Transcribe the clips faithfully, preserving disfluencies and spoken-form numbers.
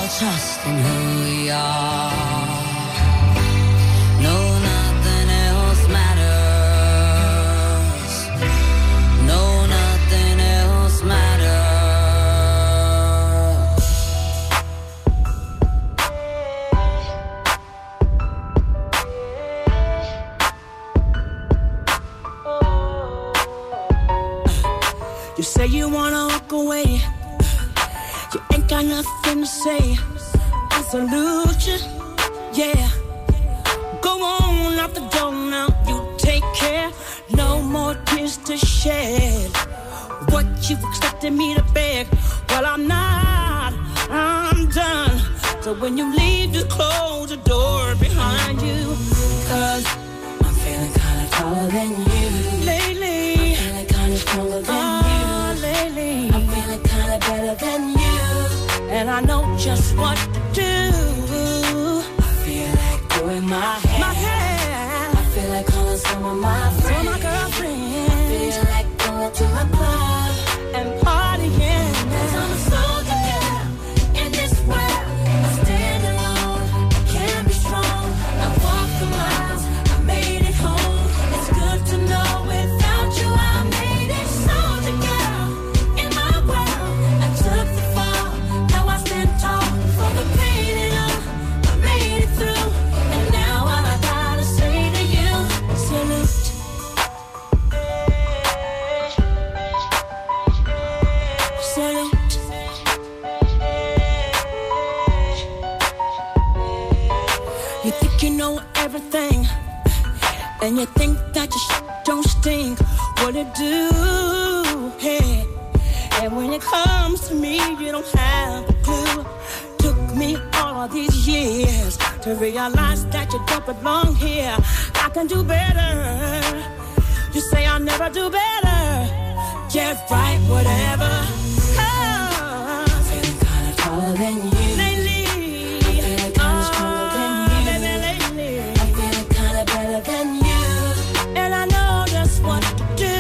trust in who we are. No, nothing else matters. No, nothing else matters. You say you wanna walk away. You ain't got nothing to say. I salute you, yeah. Go on out the door now, you take care. No more tears to shed. What you expected me to beg? Well, I'm not, I'm done. So when you leave, just close the door behind you. Cause I'm feeling kinda taller than you lately. I'm feeling kinda stronger than oh, you lately. I'm feeling kinda better than you. And I know just what to do. I feel like doing my hair. My hair. I feel like calling some of my friends. Some of my girlfriends. I feel like going to a club and partying. Cause I'm a soldier girl in this world. I stand alone, I can be strong. I walk the miles, I made it home. It's good to know without you I made it. Soldier girl in my world. I took the fall. For the pain and all, I made it through. And now all I gotta say to you, salute. Salute. You think you know everything, and you think that your shit don't stink. What it do? Hey. And when it comes to me, you don't have a clue. Took me all these years to realize that you don't belong here. I can do better. You say I'll never do better. Yeah, right, whatever. Oh, I'm feeling kinda taller than you lately. I'm feeling kinda stronger oh, than you baby, lately. I'm feeling kinda better than you. And I know just what to do.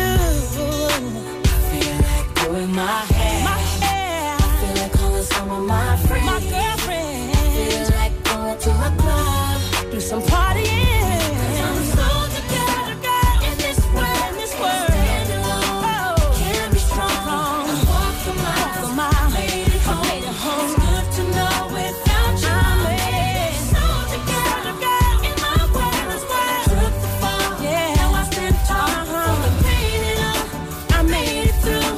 Doing my hair, my hair. I feel like calling some of my friends, my girlfriend. I feel like going to a club, do some partying. Cause I'm a soldier girl, girl in this world, in this world. Stand alone, oh, can be strong. I walk the miles, walk the mile, made it home. Made it home. It's good to know without you I made it. Soldier girl, girl in my world, this world. I took the fall, yeah. Now I stand tall uh-huh. From the pain and all, I made it through.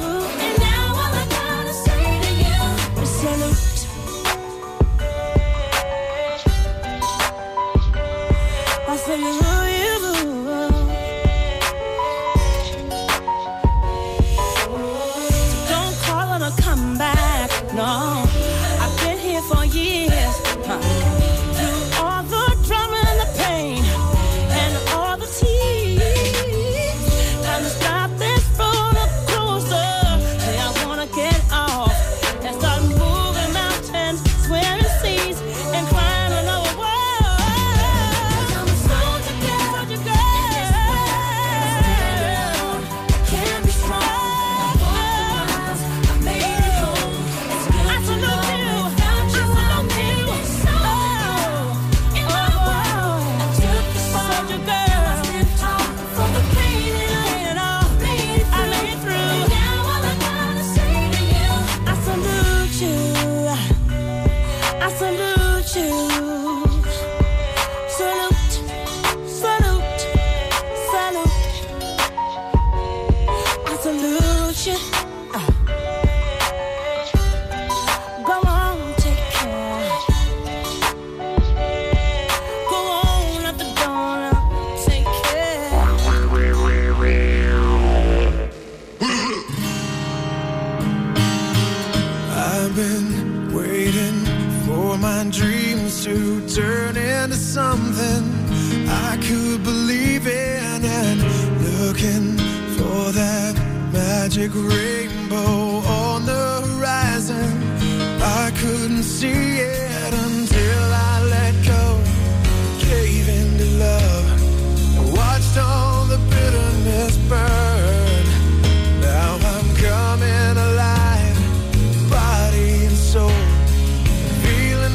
Feeling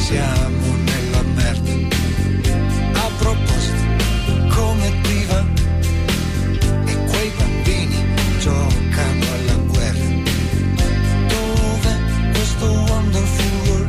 siamo nella merda. A proposito, come ti va? E quei bambini giocano alla guerra. Dov'è questo wonderful world?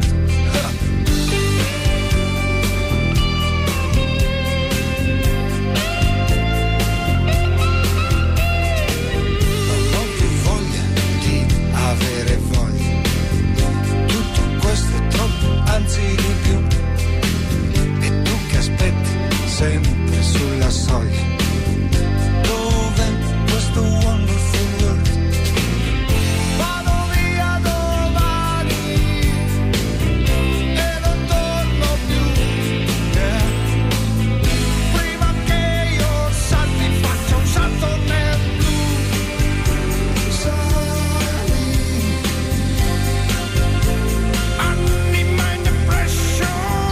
Non ho più voglia di avere voglia. Tutto questo è troppo, anzi di più. E tu che aspetti sempre sulla soglia. Dov'è questo wonderful world? Vado via domani e non torno più, yeah. Prima che io salti faccio un salto nel blu. Sali, anima in depression.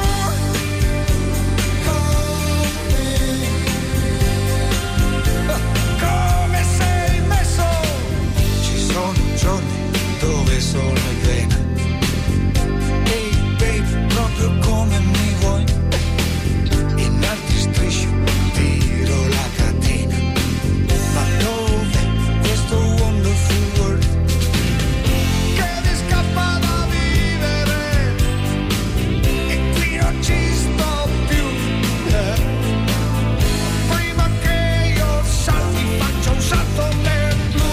Come sei messo? Ci sono giorni dove sono in vena. Ehi baby, proprio come mi vuoi. In altri strisci tiro la catena. Ma dov'è questo wonderful world? Che mi scappa da vivere e qui non ci sto più, yeah. Prima che io salti faccio un salto nel blu.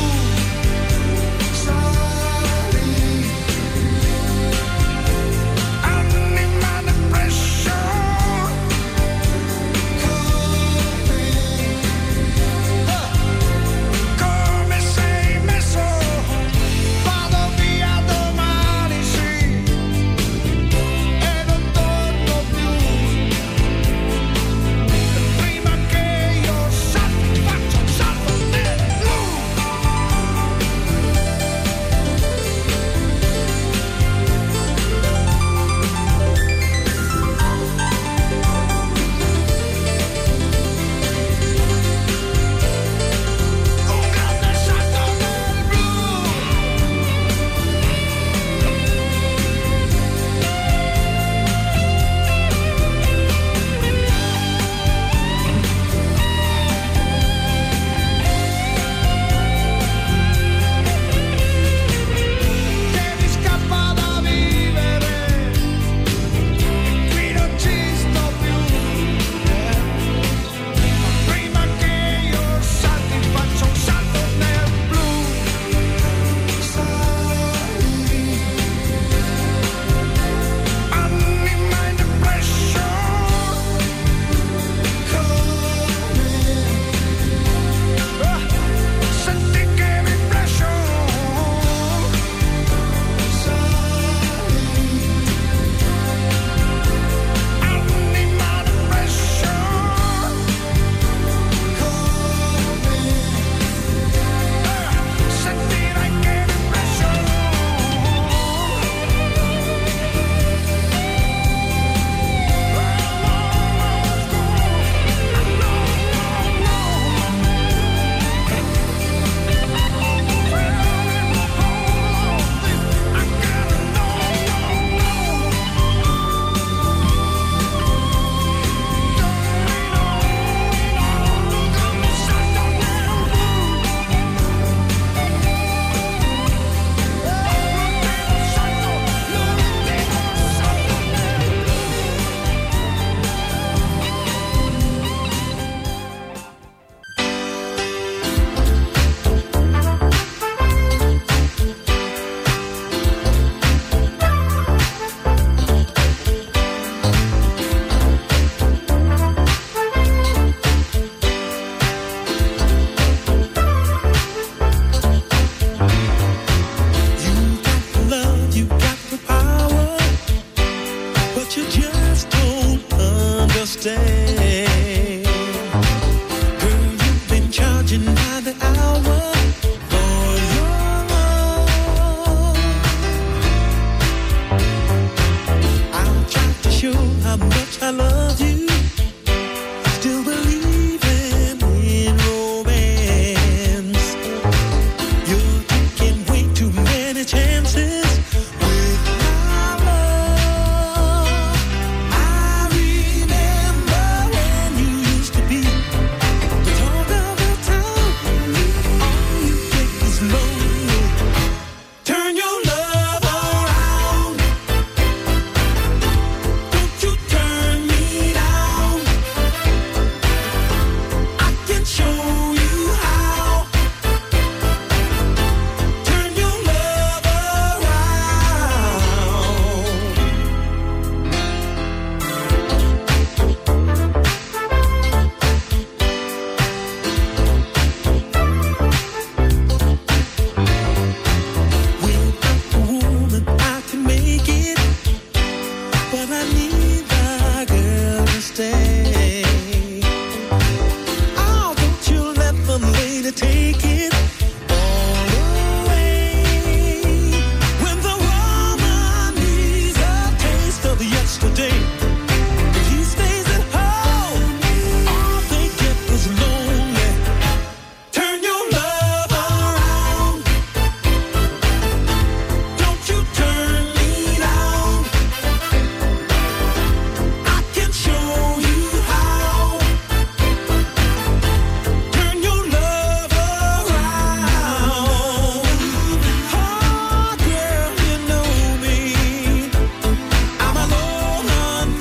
Sali, anima depression. Come sei messo? Vado via domani, sì, e non torno più. Prima che io salti faccio un salto nel blu. Un grande salto nel blu. Che mi scappa da vivere e qui non ci sto più, yeah. Prima che io salti faccio un salto nel blu. Sali, anima in depression. Come senti che vibration. Sali, anima depression. Come sentirai che vibration. You got the love, you got the power, but you just don't understand. Girl, you've been charging by the hour for your love. I'll try to show how much I love you. Still believing in romance. You're taking way too many chances with my love. holiday. If he stays at home, all they get is lonely. Turn your love around. Don't you turn me down. I can show you how. Turn your love around. Oh, girl, you know me. I'm a low hunter.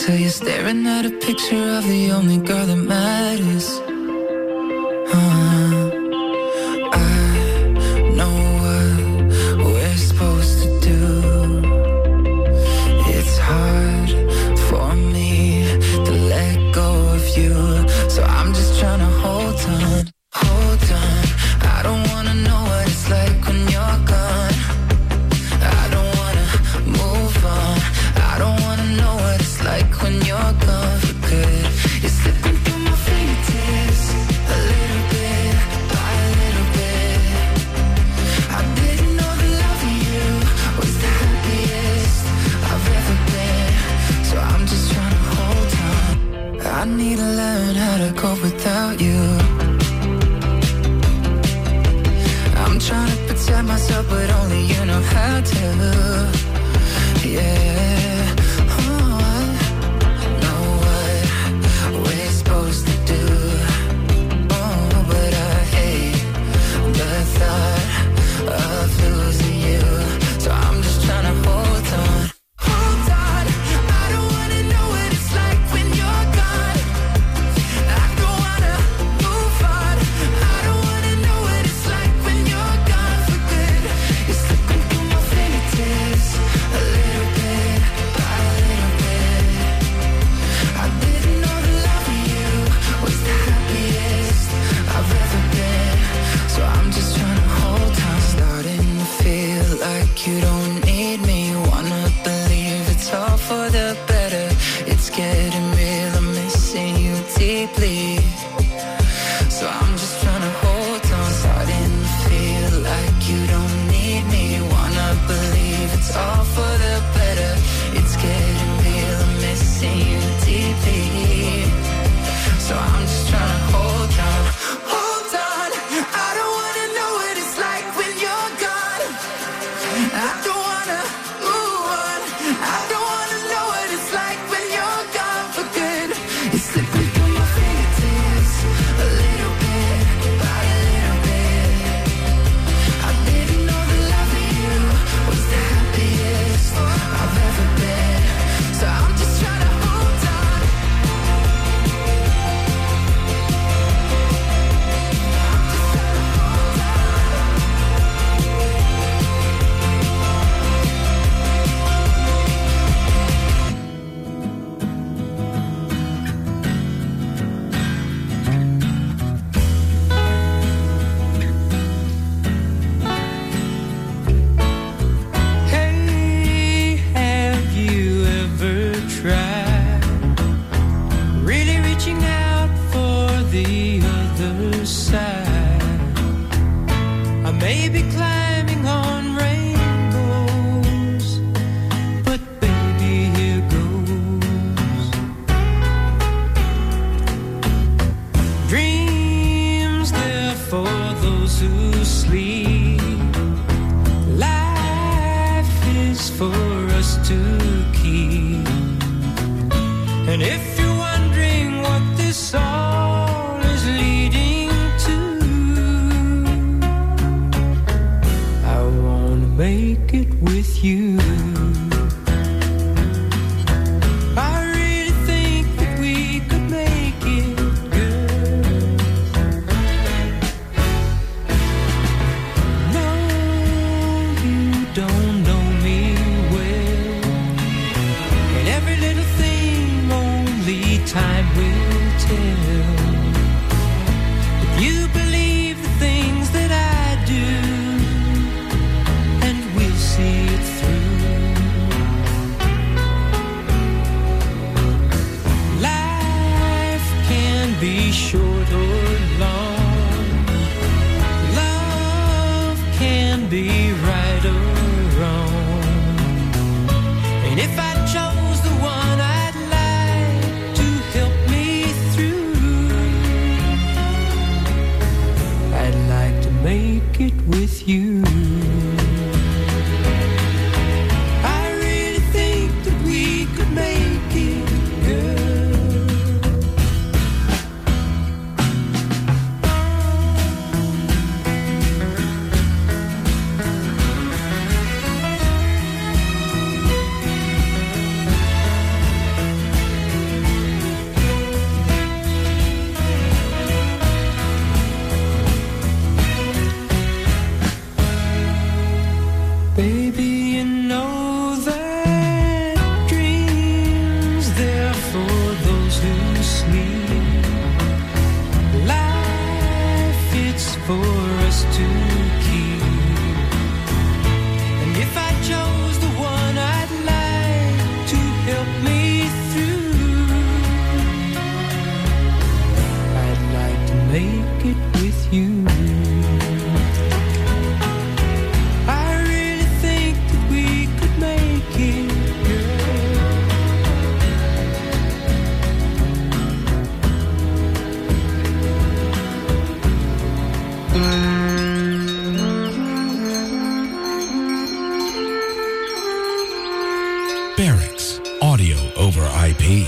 till you're staring at a picture of the only girl that matters. Uh, I know what we're supposed to do. It's hard for me to let go of you, so I'm just trying to hold on, hold on. I don't wanna know what it's like when you're gone. I don't wanna move on. I don't wanna know what it's like when you're gone for good. You're slipping through my fingertips, a little bit by a little bit. I didn't know that loving you was the happiest I've ever been, so I'm just trying to hold on. I need to learn how to cope without you. I'm trying to protect myself, but only you know how to. Yeah, oh, I know what we're supposed to do. Oh, but I hate the thought of losing you, so I'm just trying to hold on. Hold on, I don't wanna know what it's like when you're gone. I don't wanna move on. I don't wanna know what it's like when you're gone for good. You're slipping through my fingertips, a little bit by a little bit. I didn't know that loving you was the happiest I've ever been, so I'm just trying to hold on. Starting to feel like you don't need me. Wanna believe it's all for the better. It's getting real, I'm missing you deeply, so I'm just trying to hold on. Starting to feel like you don't need me. Wanna believe it's all for the better. It's getting real, I'm missing you deeply, so I'm just trying to hold on. Hold on, I don't wanna know what it's like when you're gone. I don't wanna move on. I don't wanna know what it's like when you're gone for good. It's slipping through my fingertips, a little bit by a little bit. I didn't know that loving you was the happiest I've ever been, so I'm just trying to hold on. Hey, have you ever tried really reaching out for the other side? I may be climbing on rainbows, but baby, here goes. Dreams, they're for those who sleep. Life is for us to keep. And if you're wondering what this all is leading to, I wanna make it with you. I really think that we could make it good. No, you don't know me well, and every little thing only time will tell. If you believe the things that I do, and we'll see it through. Life can be short or long. Love can be right or wrong. And if I chose the one I'd like to help me through, I'd like to make it with you. I really think that we could make it good. Barracks, audio over I P.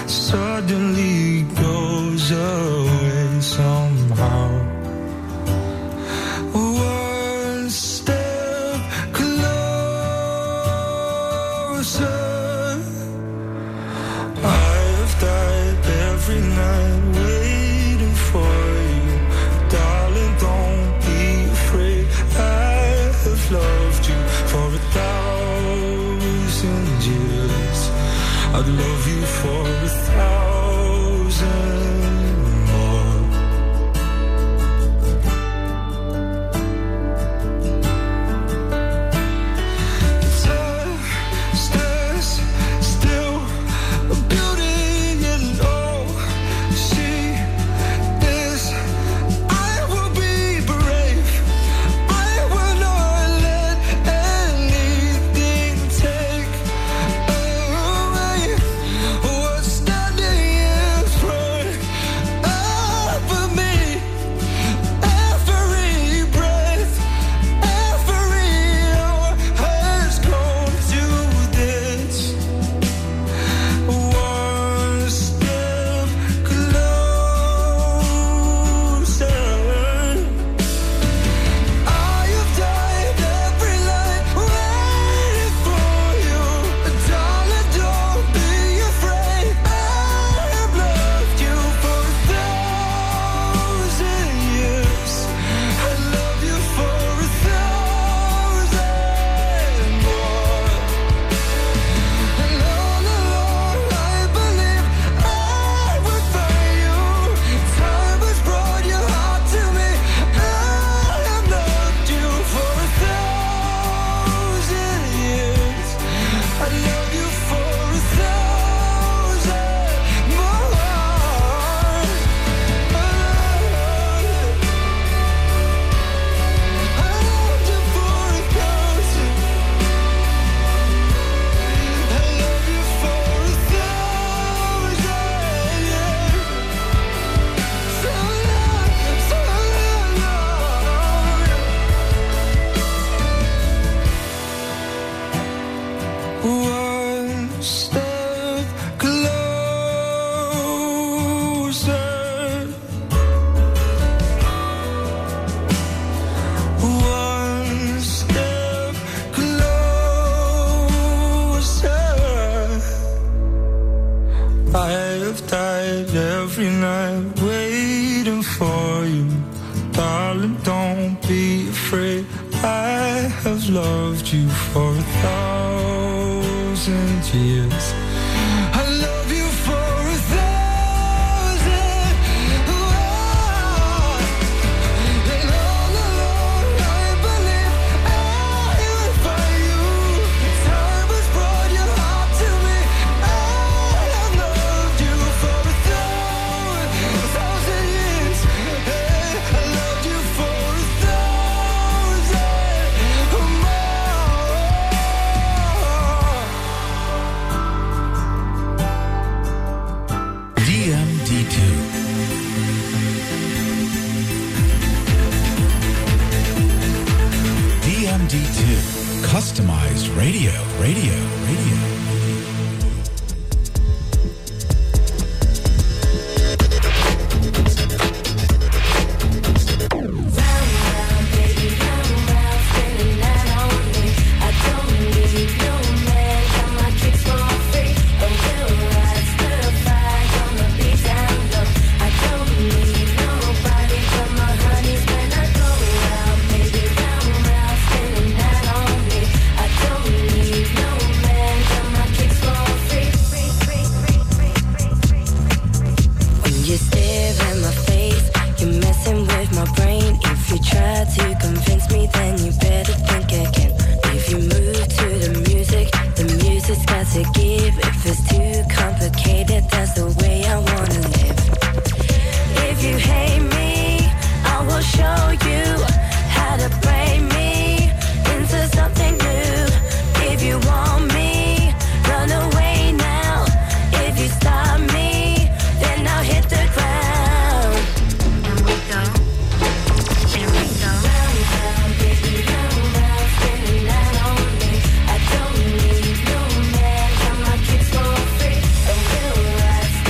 suddenly goes away somehow. One step closer. I've died every night waiting for you, darling. Don't be afraid. I have loved you for a thousand years. I'd love you for a thousand more. Time stands still, a beauty you know. She is. I will be brave. I will not let anything take away what's standing in front of me. Every breath, every hour has come to this. One step closer. I have died every night waiting for you, darling. Don't be afraid. I have loved you for a thousand years. I love you for a thousand more. And all along I believe I would find you. Time has brought your heart to me. I have loved you for a thousand years. I love you for a thousand more. I loved you for a thousand. I love you for a thousand years. So long, so long. One step closer. One step closer. I have died every night waiting for you, darling. Don't be afraid. I have loved you for a thousand years. I love you for a thousand. And all along I believe I will find you. Time has brought your heart to me. I have loved you for a thousand, a thousand years. I loved you for a thousand more. D M D two. D M D two. Customized radio, radio, radio. You stare in my face, you're messing with my brain. If you try to convince me, then you better think again. If you move to the music, the music's got to give. If it's too complicated, that's the way I wanna live. If you hate me, I will show you how to break me into something new. If you want me, run away now. If you stop me, then I'll hit the ground. Here we go. Here we go. Round, round, baby, round, round, spinning that on me. I don't need no man, got my kicks for free. And we'll ride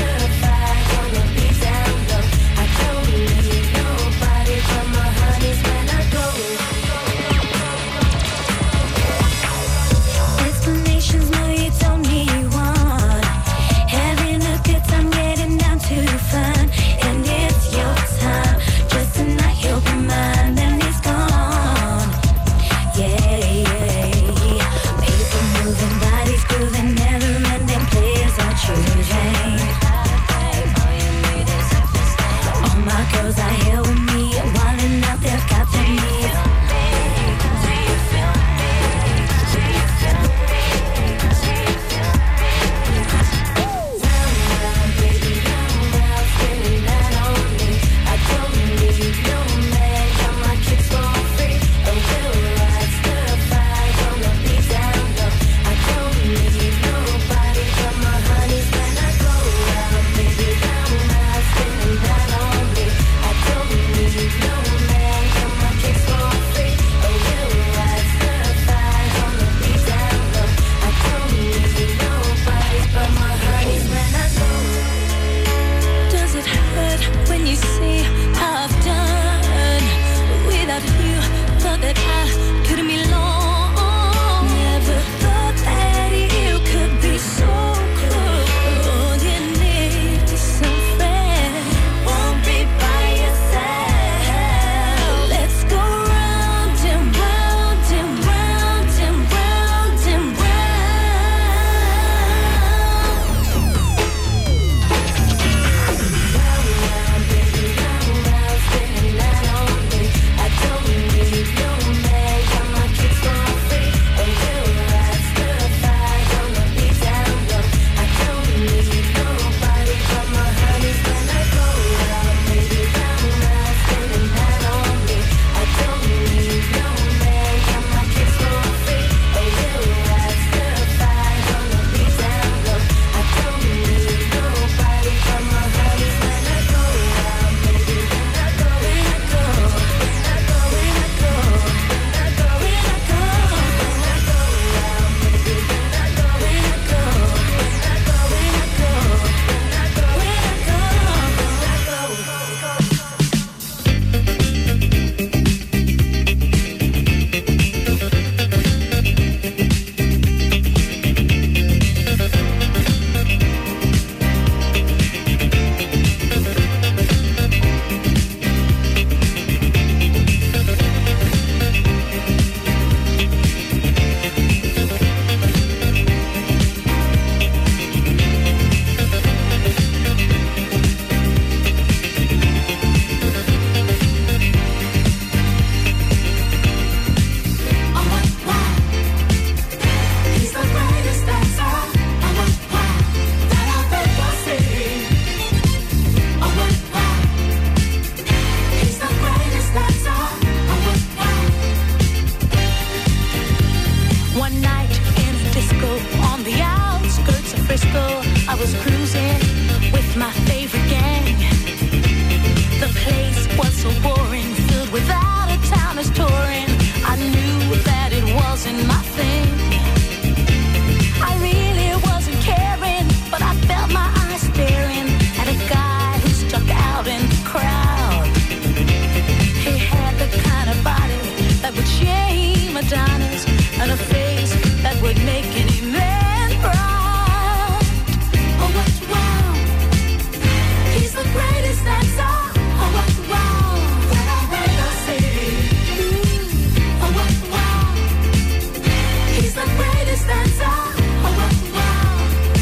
cruising with my favorite gang. The place was so boring, filled with out-of-towners touring. I knew that it wasn't my thing. I really wasn't caring, but I felt my eyes staring at a guy who stuck out in the crowd. He had the kind of body that would shame Adonis, and a face that would make any man proud. Oh, what wow! He's the greatest dancer. Oh, what wow! That I've ever seen. Ooh, oh, what wow! He's the greatest dancer. Oh, what wow!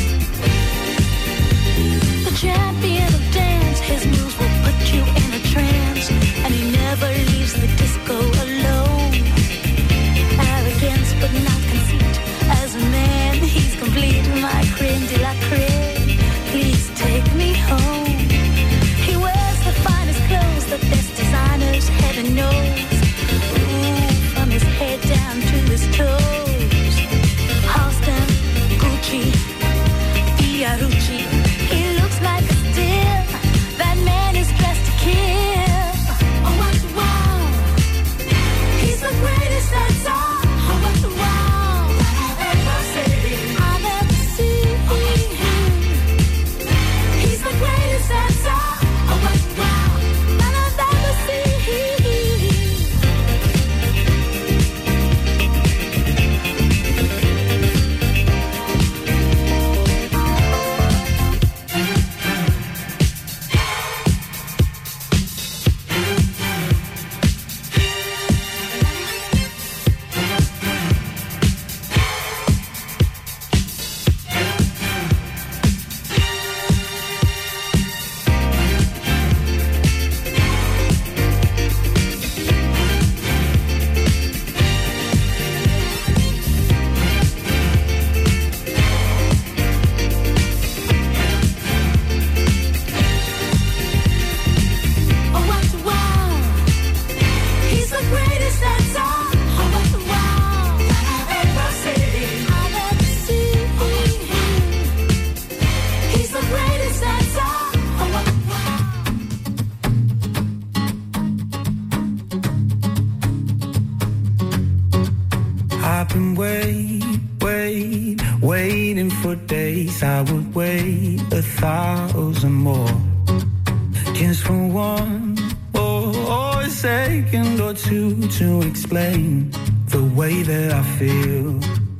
The champion of dance, his moves will put you in a trance, and he never leaves the disco alone. Arrogance, but not conceit. As a man, he's complete. My creme de la creme. Please take me home. He wears the finest clothes, the best designers, heaven knows. Ooh, from his head down to his toes. Halston, Gucci, Fiorucci. He looks like a steal. That man is dressed to kill. Oh, what wow! He's the greatest dancer. Oh, what wow! I've ever seen. I've ever seen. He's the greatest dancer. Oh, what wow! That I've ever seen. Oh, what wow! He's the greatest dancer. Oh, what wow! That I've ever seen. I've ever seen. He's the greatest dancer. Oh, what wow! I've been wait, wait, waiting for days. I would wait a thousand more, just for one or, or a second or two to explain the way that I feel.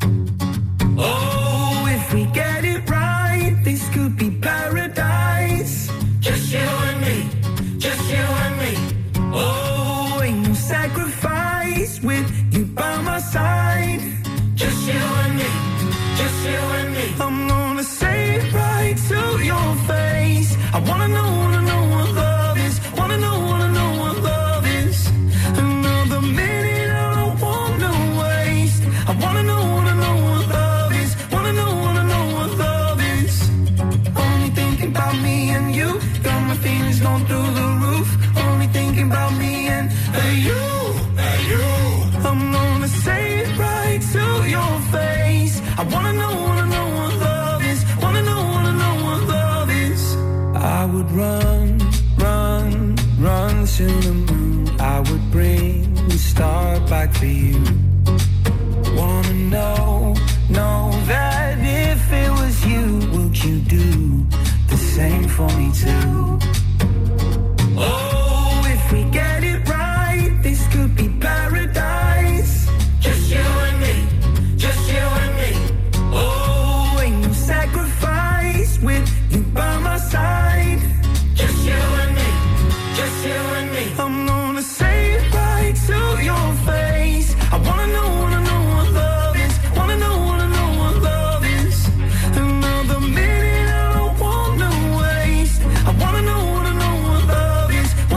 Oh, if we get it right, this could be paradise. Just you and me, just you and me. Oh, ain't no sacrifice with you by my side. Just you and me, just you and me. I'm gonna say it right to your face. I wanna know, wanna know what love is. Wanna know, wanna know what love is. Another minute I don't want no waste. I wanna know, wanna know what love is. Wanna know, wanna know what love is. Only thinking about me and you. Got my feelings going through the roof. Only thinking about me and uh, you, uh, you. I'm gonna say it right to your face. I wanna know, wanna know what love is. Wanna know, wanna know what love is. I would run, run, run to the moon. I would bring the star back for you. Wanna know, know that if it was you, would you do the same for me too? Oh, if we get it right, this could be paradise. Just you and me, just you and me. Oh, ain't no sacrifice with you by my side. Just you and me, just you and me. I'm gonna say it right to your face. I wanna know, wanna know what love is. Wanna know, wanna know what love is. Another minute I don't want no waste. I wanna know, wanna know what love is.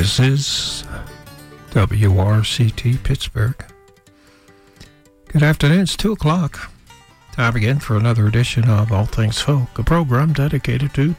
This is W R C T Pittsburgh. Good afternoon. It's two o'clock. Time again for another edition of All Things Folk, a program dedicated to